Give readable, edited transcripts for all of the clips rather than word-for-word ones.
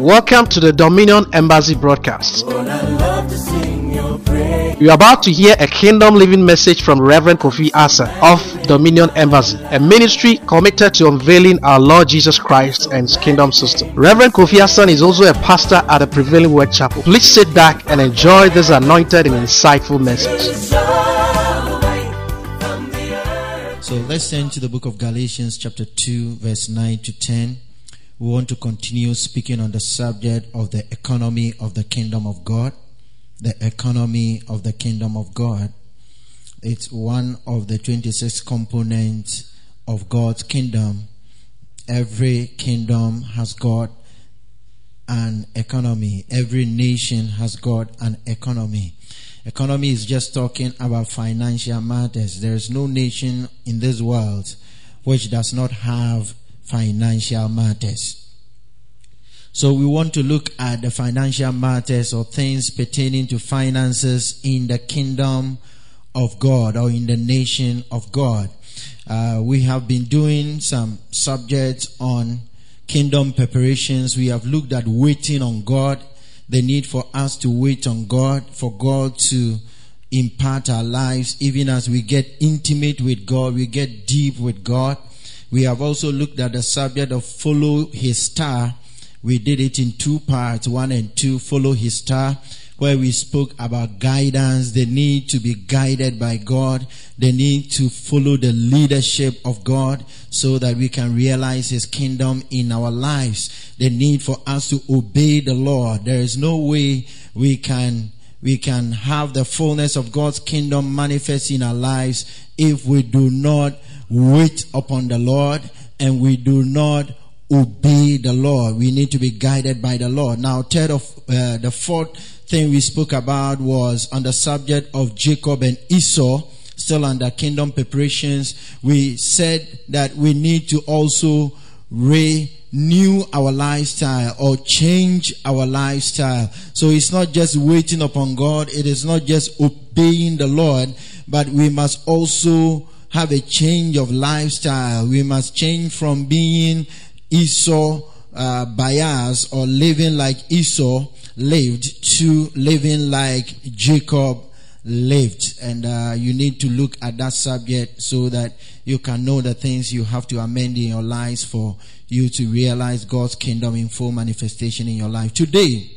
Welcome to the Dominion Embassy broadcast. You are about to hear a kingdom living message from Reverend Kofi Asa of Dominion Embassy, a ministry committed to unveiling our Lord Jesus Christ and His kingdom system. Reverend Kofi Asa is also a pastor at the Prevailing Word Chapel. Please sit back and enjoy this anointed and insightful message. So let's turn to the book of Galatians chapter 2 verse 9 to 10. We want to continue speaking on the subject of the economy of the kingdom of God. The economy of the kingdom of God. It's one of the 26 components of God's kingdom. Every kingdom has got an economy. Every nation has got an economy. Economy is just talking about financial matters. There is no nation in this world which does not have financial matters. So we want to look at the financial matters or things pertaining to finances in the kingdom of God or in the nation of God. We have been doing some subjects on kingdom preparations. We have looked at waiting on God, the need for us to wait on God, for God to impart our lives. Even as we get intimate with God, we get deep with God. We have also looked at the subject of follow His star. We did it in two parts, 1 and 2, follow His star, where we spoke about guidance, the need to be guided by God, the need to follow the leadership of God so that we can realize His kingdom in our lives, the need for us to obey the Lord. There is no way we can have the fullness of God's kingdom manifest in our lives if we do not wait upon the Lord and we do not obey the Lord. We need to be guided by the Lord. Now, the fourth thing we spoke about was on the subject of Jacob and Esau, still under kingdom preparations. We said that we need to also renew our lifestyle or change our lifestyle. So it's not just waiting upon God, it is not just obeying the Lord, but we must also have a change of lifestyle. We must change from being Esau bias or living like Esau lived to living like Jacob lived. And you need to look at that subject so that you can know the things you have to amend in your lives for you to realize God's kingdom in full manifestation in your life. Today,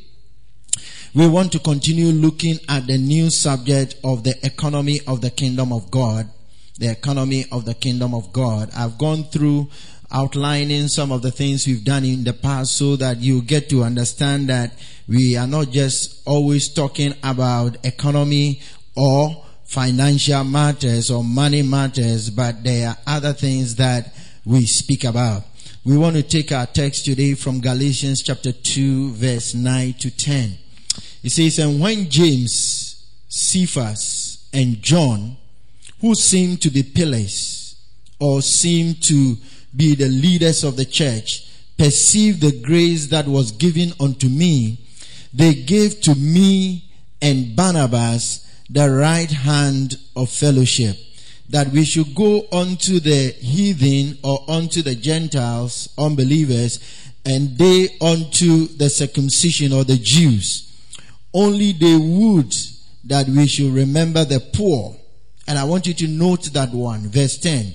we want to continue looking at the new subject of the economy of the kingdom of God. The economy of the kingdom of God. I've gone through outlining some of the things we've done in the past so that you get to understand that we are not just always talking about economy or financial matters or money matters, but there are other things that we speak about. We want to take our text today from Galatians chapter 2 verse 9 to 10. It says, "And when James, Cephas, and John, who seemed to be pillars or seemed to be the leaders of the church, perceived the grace that was given unto me, they gave to me and Barnabas the right hand of fellowship, that we should go unto the heathen or unto the Gentiles, unbelievers, and they unto the circumcision or the Jews. Only they would that we should remember the poor." And I want you to note that one, verse 10.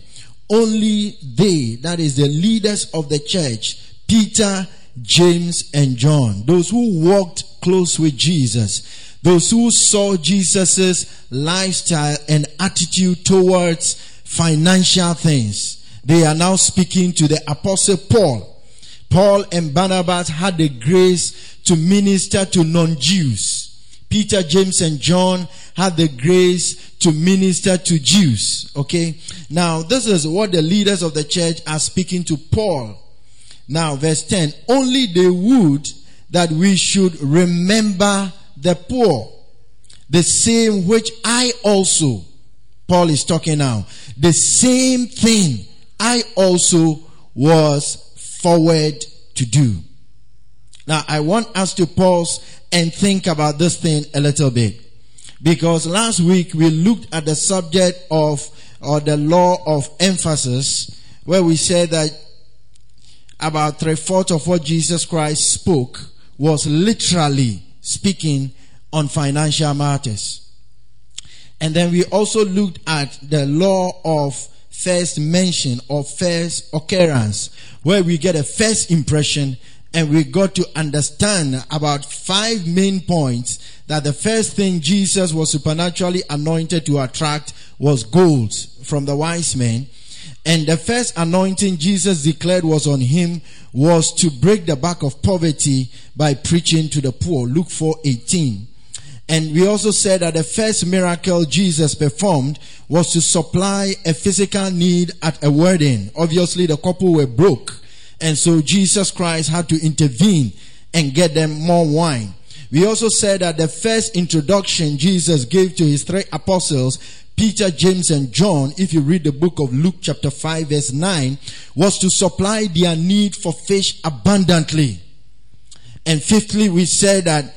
Only they, that is the leaders of the church, Peter, James, and John, those who walked close with Jesus, those who saw Jesus' lifestyle and attitude towards financial things. They are now speaking to the apostle Paul. Paul and Barnabas had the grace to minister to non-Jews. Peter, James, and John had the grace to minister to Jews. Okay? Now, this is what the leaders of the church are speaking to Paul. Now, verse 10. Only they would that we should remember the poor, the same which I also, Paul is talking now, the same thing I also was forward to do. Now, I want us to pause and think about this thing a little bit. Because last week we looked at the subject of, or the law of emphasis, where we said that about 3/4 of what Jesus Christ spoke was literally speaking on financial matters. And then we also looked at the law of first mention or first occurrence, where we get a first impression, and we got to understand about 5 main points. That the first thing Jesus was supernaturally anointed to attract was gold from the wise men. And the first anointing Jesus declared was on him was to break the back of poverty by preaching to the poor. Luke 4:18. And we also said that the first miracle Jesus performed was to supply a physical need at a wedding. Obviously, the couple were broke. And so Jesus Christ had to intervene and get them more wine. We also said that the first introduction Jesus gave to his 3 apostles, Peter, James, and John, if you read the book of Luke chapter 5 verse 9, was to supply their need for fish abundantly. And fifthly, we said that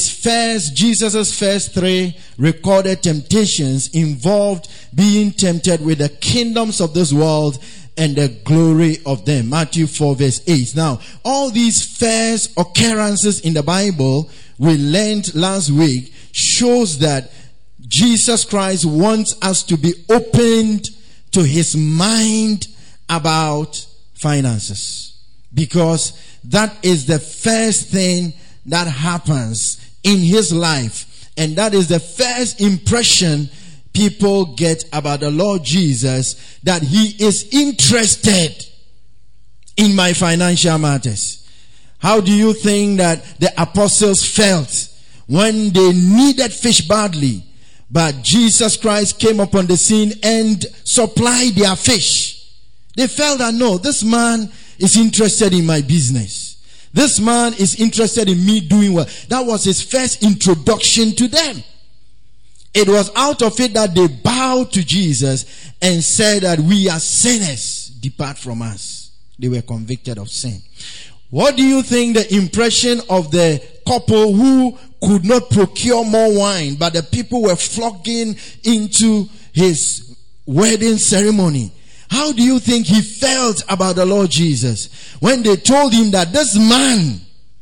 Jesus' first 3 recorded temptations involved being tempted with the kingdoms of this world and the glory of them. Matthew 4 verse 8. Now, all these first occurrences in the Bible we learned last week shows that Jesus Christ wants us to be opened to his mind about finances, because that is the first thing that happens in his life, and that is the first impression people get about the Lord Jesus, that he is interested in my financial matters. How do you think that the apostles felt when they needed fish badly, but Jesus Christ came upon the scene and supplied their fish? They felt that, no, this man is interested in my business. This man is interested in me doing well. That was his first introduction to them. It was out of it that they bowed to Jesus and said that we are sinners, depart from us. They were convicted of sin. What do you think the impression of the couple who could not procure more wine, but the people were flocking into his wedding ceremony? How do you think he felt about the Lord Jesus when they told him that this man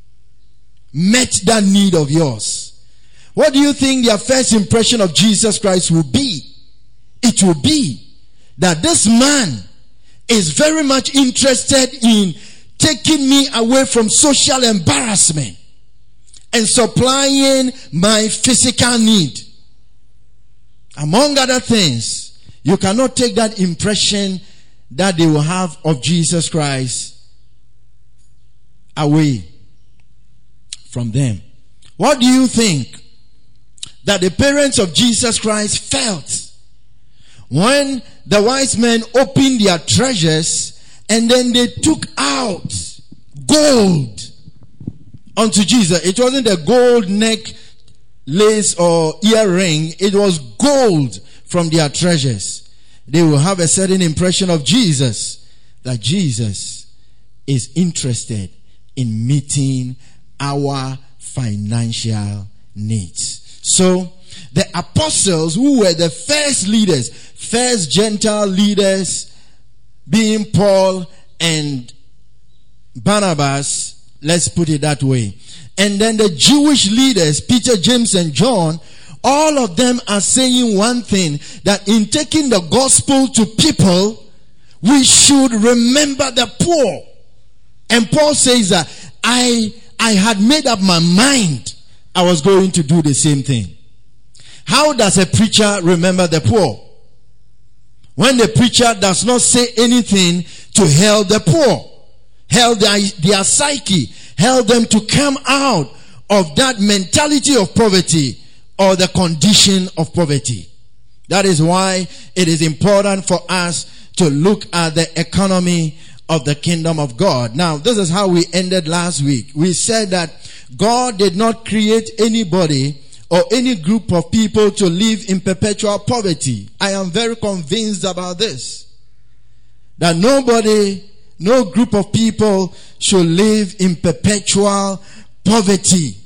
met that need of yours? What do you think their first impression of Jesus Christ will be? It will be that this man is very much interested in taking me away from social embarrassment and supplying my physical need. Among other things, you cannot take that impression that they will have of Jesus Christ away from them. What do you think that the parents of Jesus Christ felt when the wise men opened their treasures and then they took out gold unto Jesus? It wasn't a gold necklace or earring. It was gold from their treasures. They will have a certain impression of Jesus, that Jesus is interested in meeting our financial needs. So, the apostles, who were the first leaders, first Gentile leaders, being Paul and Barnabas, let's put it that way, and then the Jewish leaders, Peter, James, and John, all of them are saying one thing, that in taking the gospel to people, we should remember the poor. And Paul says that I had made up my mind I was going to do the same thing. How does a preacher remember the poor? When the preacher does not say anything to help the poor, help their psyche, help them to come out of that mentality of poverty or the condition of poverty. That is why it is important for us to look at the economy of the kingdom of God. Now, this is how we ended last week. We said that God did not create anybody or any group of people to live in perpetual poverty. I am very convinced about this. That no group of people should live in perpetual poverty.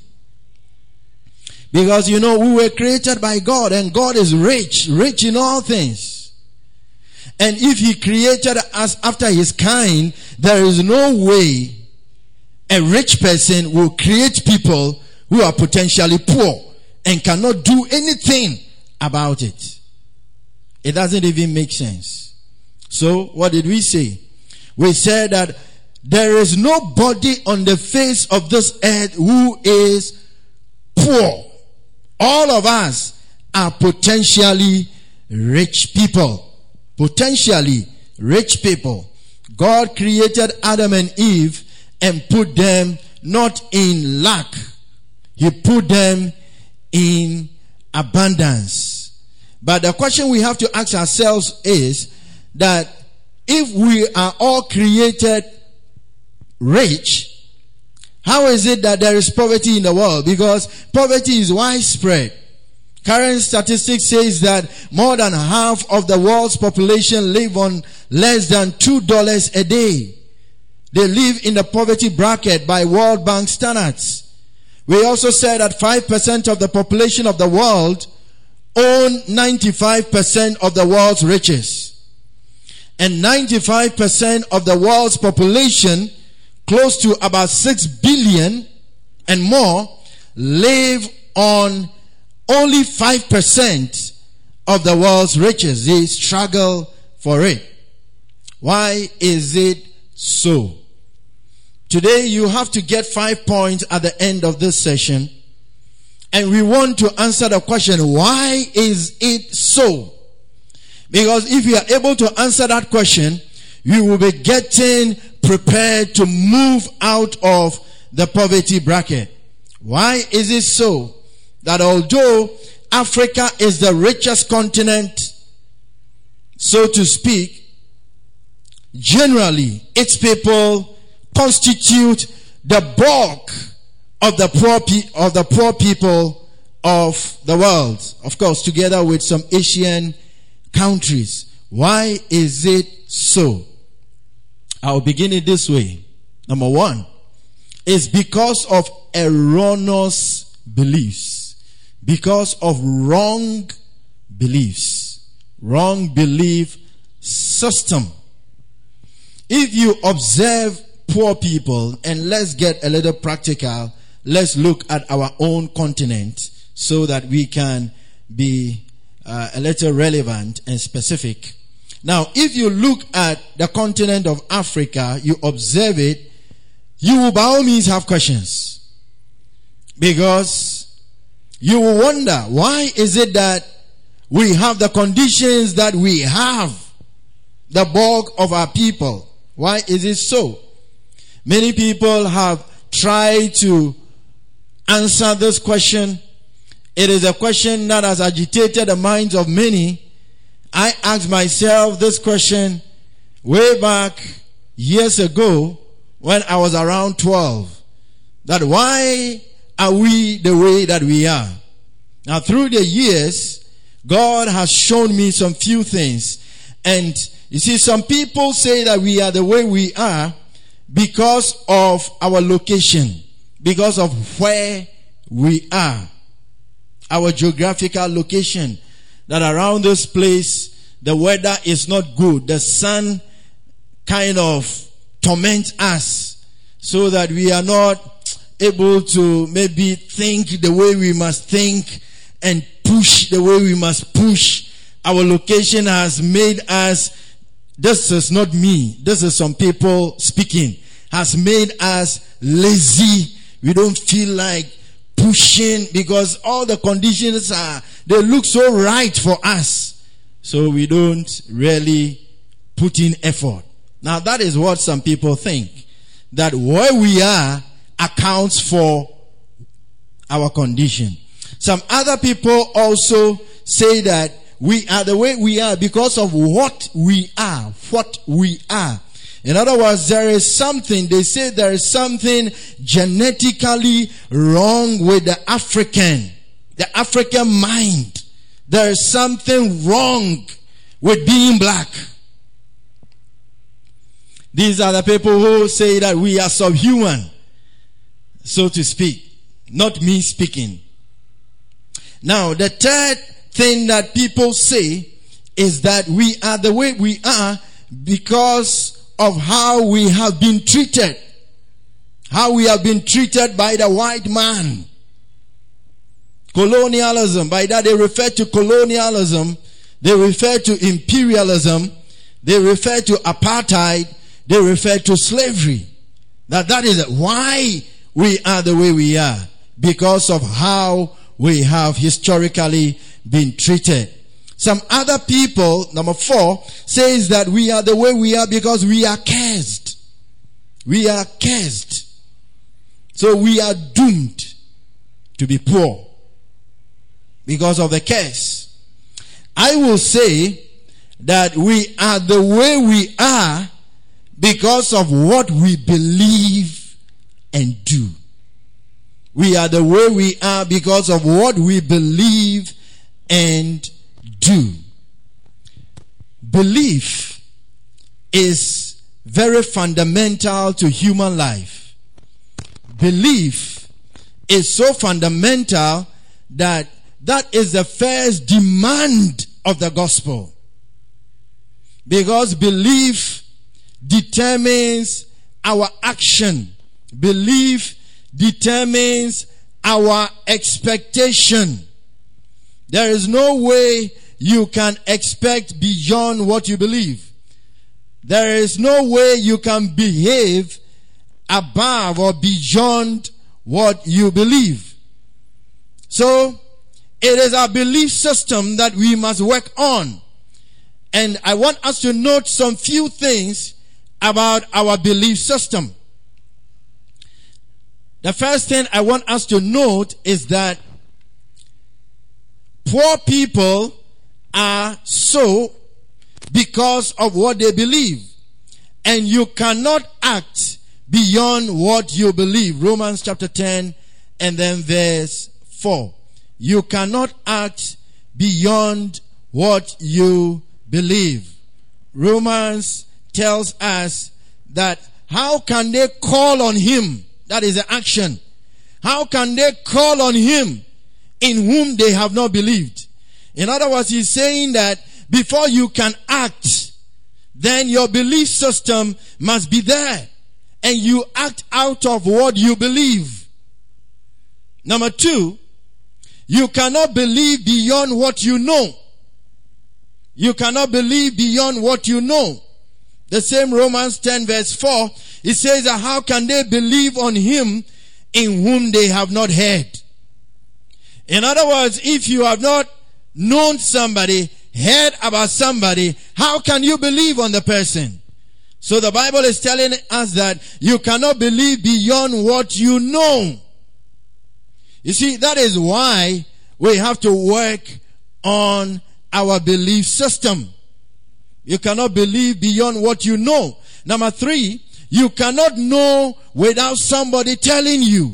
Because, we were created by God, and God is rich in all things. And if he created us after his kind, there is no way a rich person will create people who are potentially poor and cannot do anything about it. It doesn't even make sense. So, what did we say? We said that there is nobody on the face of this earth who is poor. All of us are potentially rich people. Potentially rich people. God created Adam and Eve and put them not in lack. He put them in abundance. But the question we have to ask ourselves is that if we are all created rich, how is it that there is poverty in the world? Because poverty is widespread. Current statistics says that more than half of the world's population live on less than $2 a day. They live in the poverty bracket by World Bank standards. We also said that 5% of the population of the world own 95% of the world's riches. And 95% of the world's population, close to about 6 billion and more, live on only 5% of the world's riches. They struggle for it. Why is it so? Today you have to get 5 points at the end of this session. And we want to answer the question, why is it so? Because if you are able to answer that question, you will be getting prepared to move out of the poverty bracket. Why is it so that although Africa is the richest continent, so to speak, generally its people constitute the bulk of the poor people of the world, of course, together with some Asian countries. Why is it so? I'll begin it this way. Number one is because of erroneous beliefs. Because of wrong beliefs. Wrong belief system. If you observe poor people, and let's get a little practical, let's look at our own continent so that we can be a little relevant and specific. Now, if you look at the continent of Africa, you observe it, you will by all means have questions. Because you will wonder, why is it that we have the conditions that we have, the bulk of our people? Why is it so? Many people have tried to answer this question. It is a question that has agitated the minds of many. I asked myself this question way back years ago when I was around 12. That why are we the way that we are? Now through the years, God has shown me some few things. And you see, some people say that we are the way we are because of our location, because of where we are, our geographical location, that around this place the weather is not good, the sun kind of torments us so that we are not able to maybe think the way we must think and push the way we must push. Our location has made us, this is not me, this is some people speaking, has made us lazy. We don't feel like pushing because all the conditions they look so right for us. So we don't really put in effort. Now that is what some people think, that where we are accounts for our condition. Some other people also say that we are the way we are because of what we are. In other words, there is something, they say there is something genetically wrong with the African mind. There is something wrong with being black. These are the people who say that we are subhuman, so to speak. Not me speaking. Now, the third thing that people say is that we are the way we are because of how we have been treated. how we have been treated by the white man. Colonialism, by that they refer to colonialism, they refer to imperialism, they refer to apartheid, they refer to slavery. That is why we are the way we are, because of how we have historically been treated. Some other people, number 4, says that we are the way we are because we are cursed. We are cursed. So we are doomed to be poor because of the curse. I will say that we are the way we are because of what we believe and do. We are the way we are because of what we believe and do. Belief is very fundamental to human life. Belief is so fundamental that is the first demand of the gospel. Because belief determines our action. Belief determines our expectation. There is no way you can expect beyond what you believe. There is no way you can behave above or beyond what you believe. So, it is our belief system that we must work on. And I want us to note some few things about our belief system. The first thing I want us to note is that poor people are so because of what they believe. And you cannot act beyond what you believe. Romans chapter 10 and then verse 4. You cannot act beyond what you believe. Romans tells us that how can they call on him? That is the action. How can they call on him in whom they have not believed? In other words, he's saying that before you can act, then your belief system must be there. And you act out of what you believe. Number 2, you cannot believe beyond what you know. You cannot believe beyond what you know. The same Romans 10 verse 4, it says that how can they believe on him in whom they have not heard? In other words, if you have not known somebody, heard about somebody, how can you believe on the person? So the Bible is telling us that you cannot believe beyond what you know. You see, that is why we have to work on our belief system. You cannot believe beyond what you know. Number 3, you cannot know without somebody telling you.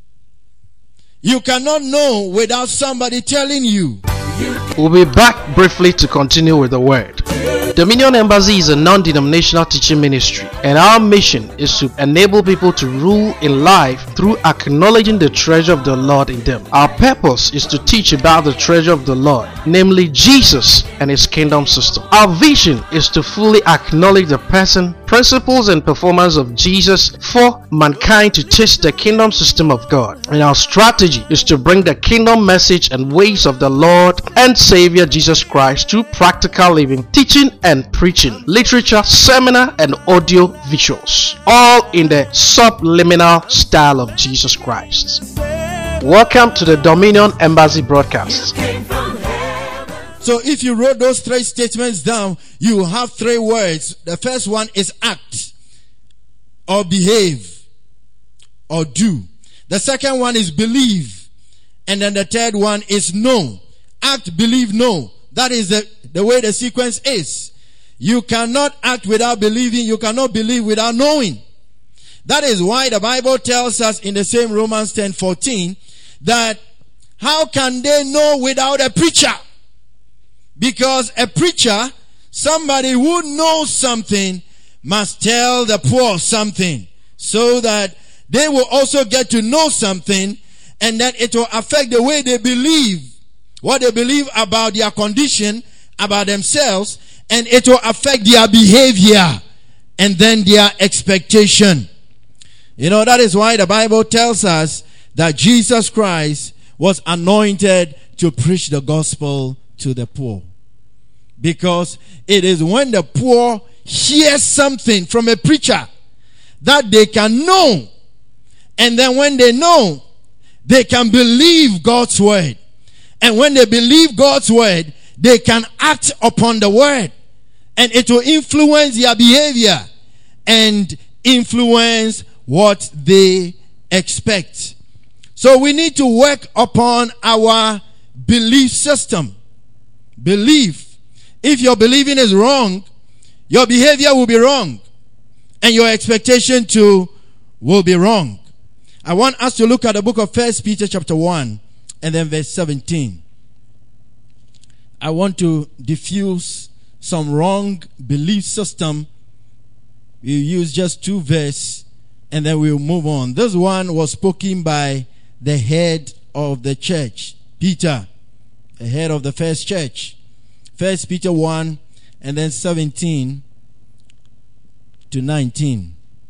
You cannot know without somebody telling you. We'll be back briefly to continue with the word. Dominion Embassy is a non-denominational teaching ministry, and our mission is to enable people to rule in life through acknowledging the treasure of the Lord in them. Our purpose is to teach about the treasure of the Lord, namely Jesus and his kingdom system. Our vision is to fully acknowledge the person, principles, and performance of Jesus for mankind to taste the kingdom system of God. And our strategy is to bring the kingdom message and ways of the Lord and Savior Jesus Christ to practical living, teaching and preaching, literature, seminar, and audio visuals, all in the subliminal style of Jesus Christ. Welcome to the Dominion Embassy broadcast. So if you wrote those 3 statements down, you have 3 words. The first one is act, or behave, or do. The second one is believe. And then the third one is know. Act, believe, know. That is the way the sequence is. You cannot act without believing. You cannot believe without knowing. That is why the Bible tells us in the same Romans 10:14 that how can they know without a preacher? Because a preacher, somebody who knows something, must tell the poor something so that they will also get to know something, and that it will affect the way they believe, what they believe about their condition, about themselves, and it will affect their behavior and then their expectation. That is why the Bible tells us that Jesus Christ was anointed to preach the gospel to the poor. Because it is when the poor hear something from a preacher that they can know. And then when they know, they can believe God's word. And when they believe God's word, they can act upon the word. And it will influence their behavior and influence what they expect. So we need to work upon our belief system. Belief. If your believing is wrong, your behavior will be wrong. And your expectation too will be wrong. I want us to look at the book of 1 Peter chapter 1 and then verse 17. I want to diffuse some wrong belief system. We'll use just 2 verses and then we'll move on. This one was spoken by the head of the church, Peter, the head of the first church. 1 Peter 1 and then 17 to 19.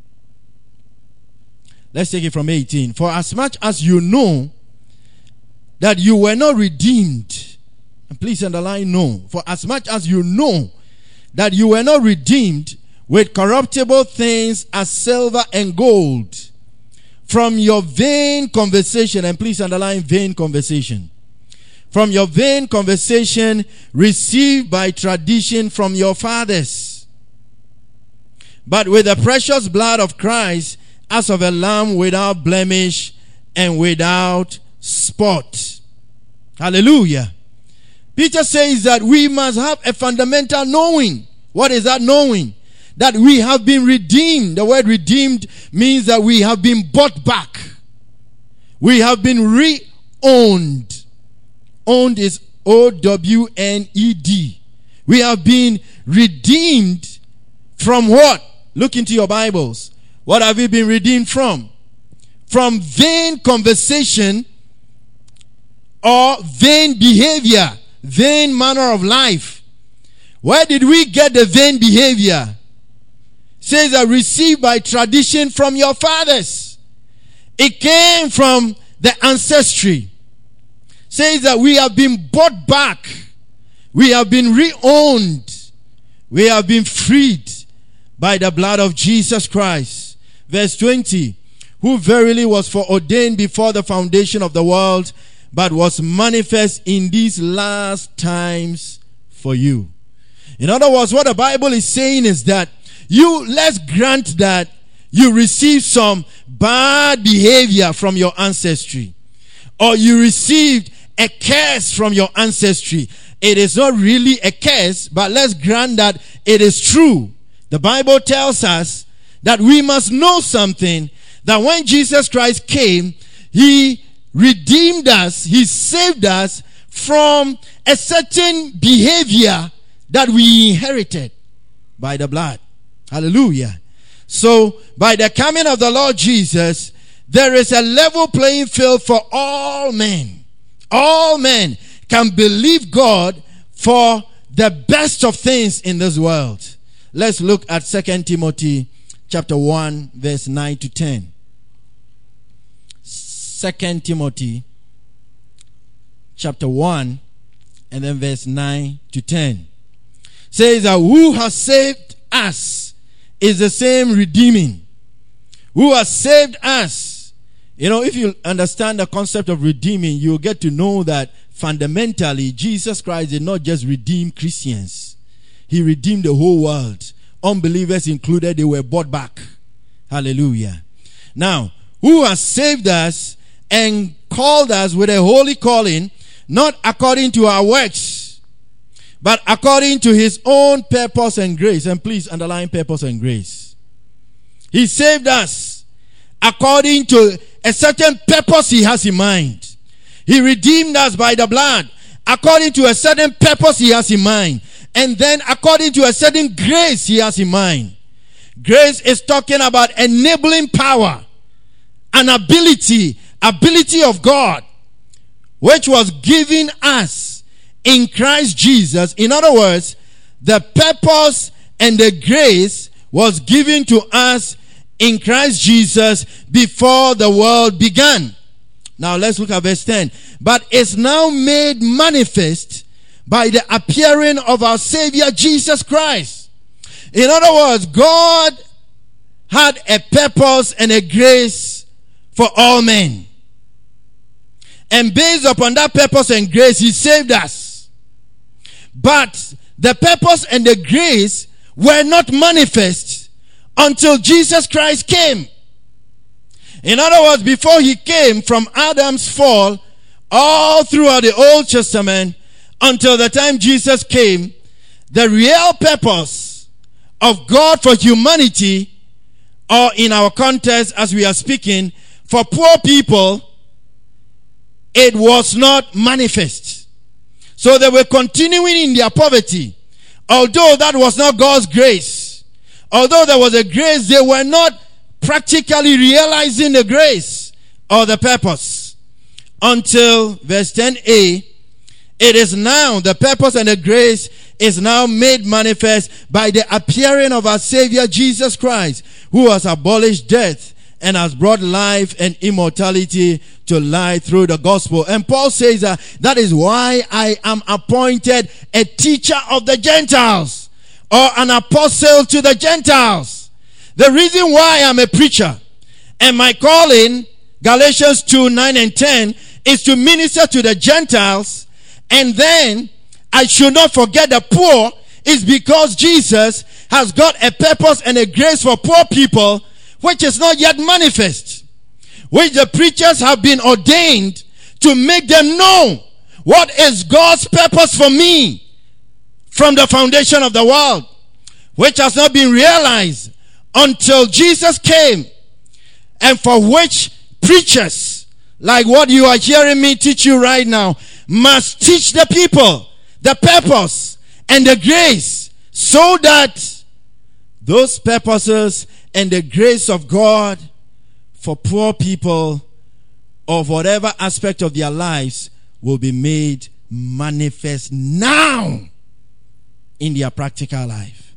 Let's take it from 18. For as much as you know that you were not redeemed, and please underline no. For as much as you know that you were not redeemed with corruptible things as silver and gold from your vain conversation, and please underline vain conversation, from your vain conversation received by tradition from your fathers, but with the precious blood of Christ as of a lamb without blemish and without spot. Hallelujah. Peter says that we must have a fundamental knowing. What is that knowing? That we have been redeemed. The word redeemed means that we have been bought back. We have been re-owned. Owned is O-W-N-E-D. We have been redeemed from what? Look into your Bibles. What have we been redeemed from? From vain conversation or vain behavior, vain manner of life. Where did we get the vain behavior? It says that received by tradition from your fathers. It came from the ancestry. It says that we have been bought back. We have been re-owned. We have been freed by the blood of Jesus Christ. Verse 20, who verily was foreordained before the foundation of the world, but was manifest in these last times for you. In other words, what the Bible is saying is that let's grant that you received some bad behavior from your ancestry, or you received a curse from your ancestry. It is not really a curse, but let's grant that it is true. The Bible tells us that we must know something, that when Jesus Christ came, He redeemed us, He saved us from a certain behavior that we inherited by the blood. Hallelujah. So, by the coming of the Lord Jesus, there is a level playing field for all men. All men can believe God for the best of things in this world. Let's look at 2 Timothy chapter 1 verse 9 to 10. 2 Timothy chapter 1 and then verse 9 to 10. Says that who has saved us is the same redeeming. Who has saved us. If you understand the concept of redeeming, you'll get to know that fundamentally Jesus Christ did not just redeem Christians. He redeemed the whole world. Unbelievers included, they were bought back. Hallelujah. Now, who has saved us and called us with a holy calling, not according to our works, but according to His own purpose and grace. And please underline purpose and grace. He saved us according to a certain purpose He has in mind. He redeemed us by the blood according to a certain purpose He has in mind. And then according to a certain grace He has in mind. Grace is talking about enabling power, an ability of God, which was given us in Christ Jesus. In other words, the purpose and the grace was given to us in Christ Jesus before the world began. Now let's look at verse 10. But is now made manifest by the appearing of our Savior Jesus Christ. In other words, God had a purpose and a grace for all men. And based upon that purpose and grace, He saved us. But the purpose and the grace were not manifest until Jesus Christ came. In other words, before He came, from Adam's fall, all throughout the Old Testament, until the time Jesus came, the real purpose of God for humanity, or in our context as we are speaking, for poor people, it was not manifest. So they were continuing in their poverty. Although that was not God's grace, although there was a grace, they were not practically realizing the grace or the purpose. Until verse 10a, it is now, the purpose and the grace is now made manifest by the appearing of our Savior Jesus Christ, who has abolished death and has brought life and immortality to light through the gospel. And Paul says that is why I am appointed a teacher of the Gentiles, or an apostle to the Gentiles. The reason why I'm a preacher and my calling, Galatians 2, 9 and 10, is to minister to the Gentiles. And then I should not forget the poor, is because Jesus has got a purpose and a grace for poor people which is not yet manifest, which the preachers have been ordained to make them know what is God's purpose for me from the foundation of the world, which has not been realized until Jesus came, and for which preachers, like what you are hearing me teach you right now, must teach the people the purpose and the grace, so that those purposes and the grace of God for poor people of whatever aspect of their lives will be made manifest now in their practical life.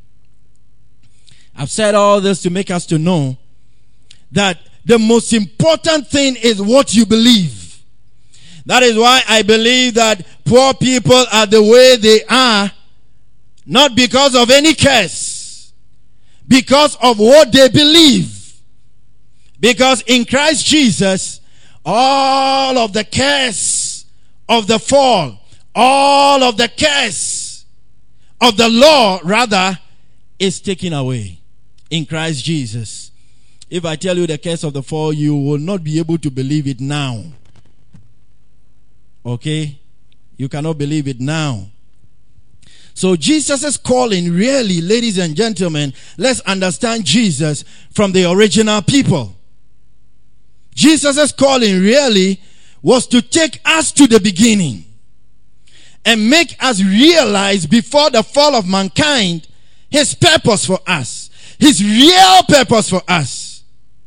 I've said all this to make us to know that the most important thing is what you believe. That is why I believe that poor people are the way they are, not because of any curse, because of what they believe. Because in Christ Jesus, all of the curse of the fall, all of the curse of the law, rather, is taken away in Christ Jesus. If I tell you the curse of the fall, you will not be able to believe it now. Okay? You cannot believe it now. So Jesus' calling, really, ladies and gentlemen, let's understand Jesus from the original people. Jesus' calling really was to take us to the beginning and make us realize before the fall of mankind his purpose for us, his real purpose for us,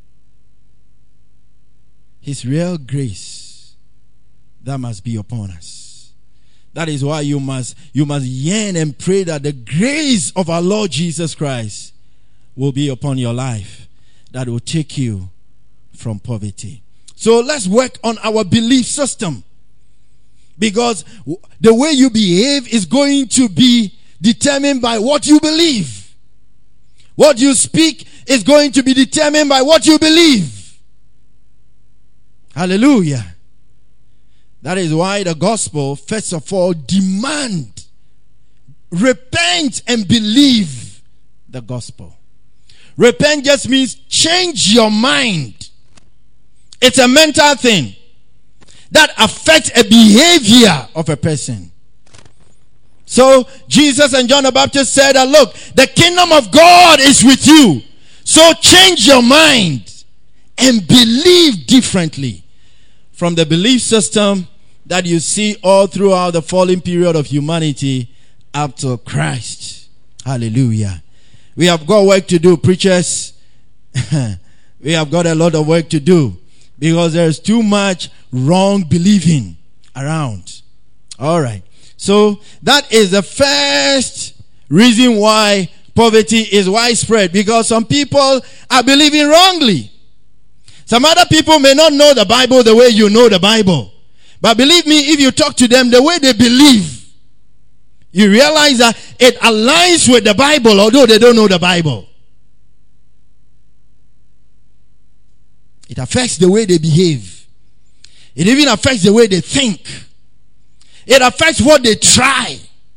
his real grace that must be upon us. That is why you must yearn and pray that the grace of our Lord Jesus Christ will be upon your life, that will take you from poverty. So let's work on our belief system, because the way you behave is going to be determined by what you believe. What you speak is going to be determined by what you believe. Hallelujah. That is why the gospel, first of all, demand, repent and believe the gospel. Repent just means change your mind. It's a mental thing that affects a behavior of a person. So Jesus and John the Baptist said that, look, the kingdom of God is with you. So change your mind and believe differently from the belief system that you see all throughout the fallen period of humanity up to Christ. Hallelujah. We have got work to do, preachers. We have got a lot of work to do, because there is too much wrong believing around. All right. So that is the first reason why poverty is widespread because some people are believing wrongly. Some other people may not know the Bible the way you know the Bible. But believe me, if you talk to them the way they believe, you realize that it aligns with the Bible, although they don't know the Bible. It affects the way they behave. It even affects the way they think. It affects what they try.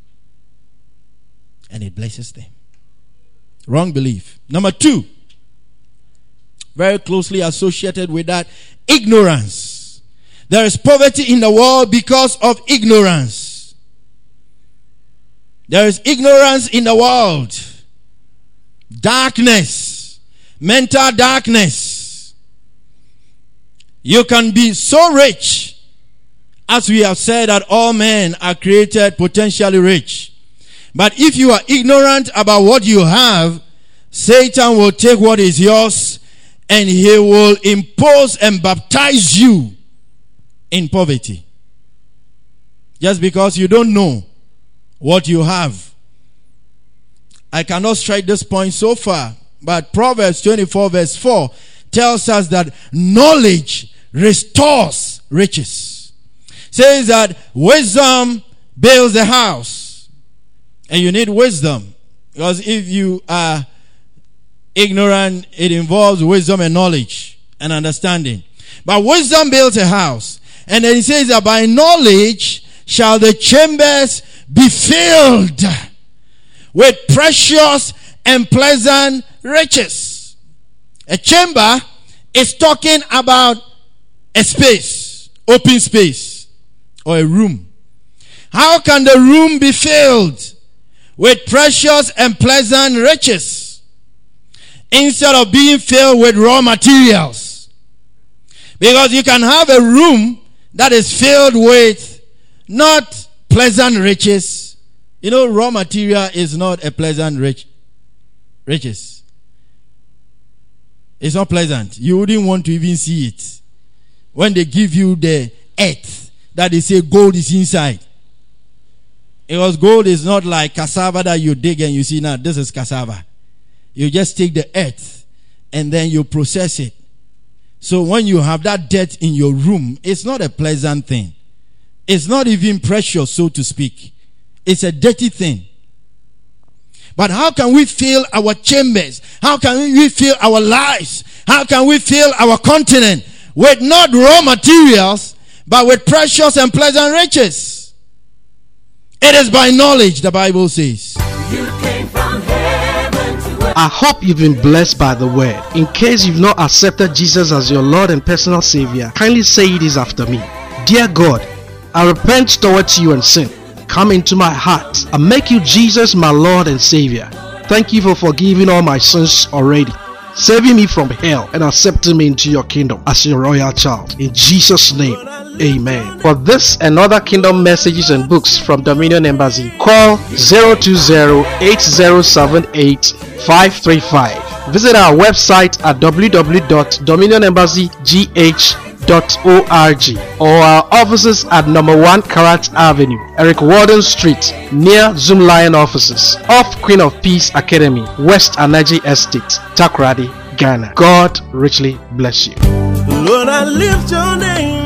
And it blesses them. Wrong belief. Number 2, very closely associated with that, ignorance. There is poverty in the world because of ignorance. There is ignorance in the world. Darkness. Mental darkness. You can be so rich, as we have said that all men are created potentially rich. But if you are ignorant about what you have, Satan will take what is yours and he will impose and baptize you in poverty. Just because you don't know what you have. I cannot strike this point so far, but Proverbs 24 verse 4 tells us that knowledge restores riches. Says that wisdom builds a house. And you need wisdom. Because if you are ignorant, it involves wisdom and knowledge and understanding. But wisdom builds a house. And then he says that by knowledge shall the chambers be filled with precious and pleasant riches. A chamber is talking about a space, open space, or a room. How can the room be filled with precious and pleasant riches instead of being filled with raw materials? Because you can have a room that is filled with not pleasant riches. You know, raw material is not a pleasant riches. It's not pleasant. You wouldn't want to even see it. When they give you the earth that they say gold is inside. Because gold is not like cassava that you dig and you see, now this is cassava. You just take the earth and then you process it. So when you have that dirt in your room, it's not a pleasant thing. It's not even precious, so to speak. It's a dirty thing. But how can we fill our chambers? How can we fill our lives? How can we fill our continent with not raw materials, but with precious and pleasant riches? It is by knowledge, the Bible says. You came from heaven to earth. I hope you've been blessed by the word. In case you've not accepted Jesus as your Lord and personal Savior, kindly say this after me. Dear God, I repent towards you and sin. Come into my heart and make you Jesus my Lord and Savior. Thank you for forgiving all my sins already, saving me from hell and accepting me into your kingdom as your royal child. In Jesus' name, amen. For this and other kingdom messages and books from Dominion Embassy, call 020-8078-535. Visit our website at www.dominionembassygh.org or our offices at number 1 Karat Avenue, Eric Warden Street, near Zoom Lion offices, off Queen of Peace Academy, West Anaji Estate, Takoradi, Ghana. God richly bless you. Lord, I lift your name.